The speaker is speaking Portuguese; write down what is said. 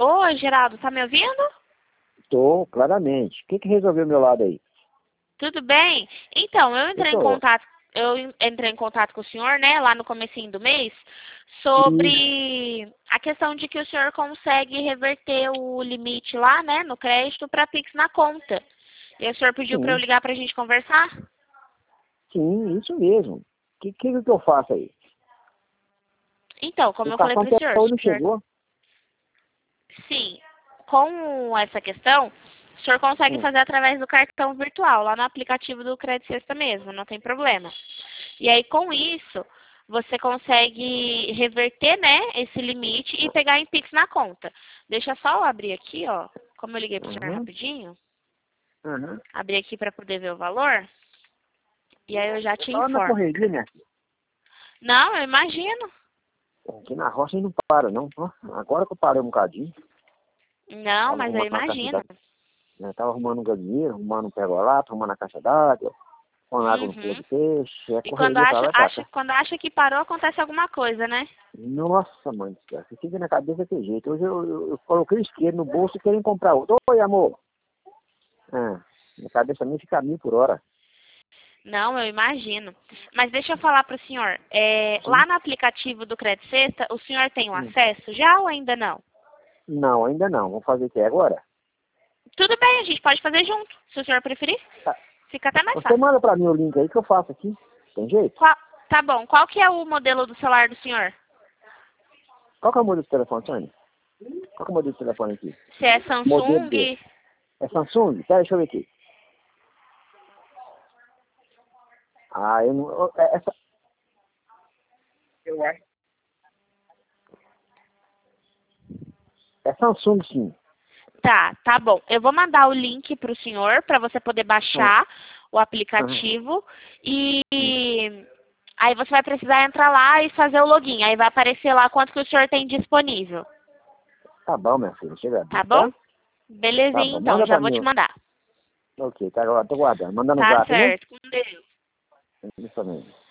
Oi, Geraldo, tá me ouvindo? Tô, claramente. O que resolveu meu lado aí? Tudo bem? Então, Eu tô. eu entrei em contato com o senhor, né, lá no comecinho do mês, Isso. sobre a questão de que o senhor consegue reverter o limite lá, né, no crédito para Pix na conta. E o senhor pediu para eu Sim, ligar para a gente conversar? sim, isso mesmo. O que eu faço aí? Então, como O eu falei cartão para o até senhor, hoje não chegou. sim, com essa questão, o senhor consegue Hum, fazer através do cartão virtual, lá no aplicativo do Crédito Sexta mesmo, não tem problema. E aí, com isso, você consegue reverter, né, esse limite e pegar em Pix na conta. Deixa só eu abrir aqui, ó, como eu liguei para o senhor Uhum, rapidinho, uhum. abrir aqui para poder ver o valor, e aí eu já Eu te tava na informo. correria, minha filha. Não, eu imagino. Aqui na roça não para, não. Ó, agora que eu parei um bocadinho. Não, Tava mas eu arrumando uma caixa imagino. d'água. Né? Tava arrumando um galinheiro, arrumando um pergolato, arrumando a caixa d'água, pondo água no pôr Uhum. do peixe. É E quando correria pra lá e pra cá. quando acha que parou, acontece alguma coisa, né? Nossa, mãe do céu. Você fica na cabeça desse jeito. Hoje eu coloquei o isqueiro no bolso e querem comprar outro. Oi, amor. Ah, minha cabeça nem fica a 1.000 por hora. Não, eu imagino. Mas deixa eu falar para o senhor. Sim. Lá no aplicativo do Crédito Sexta, o senhor tem o Hum. acesso já ou ainda não? Não, ainda não. Vamos fazer o que agora? Tudo bem, a gente pode fazer junto, se o senhor preferir. Tá. Fica até mais Você fácil. manda pra mim o link aí que eu faço aqui. Tem jeito? Tá bom. Qual que é o modelo do celular do senhor? Qual que é o modelo do telefone, Tony? Qual que é o modelo do telefone aqui? Se é Modelo D. Samsung? É Samsung? Pera, deixa eu ver aqui. Ah, eu não... Essa... Eu acho. É Samsung, sim. Tá bom. Eu vou mandar o link para o senhor para você poder Ah, baixar o ah, aplicativo e hum. aí você vai precisar entrar lá e fazer o login. Aí vai aparecer lá quanto que o senhor tem disponível. Tá bom, minha filha. Chega a Tá ver, bom? tá? Tá Belezinha bom. então, Manda já pra vou te mim. mandar. Ok, tá, agora tô guardando. Manda no Tá zap, né? certo. Com Deus. Isso também.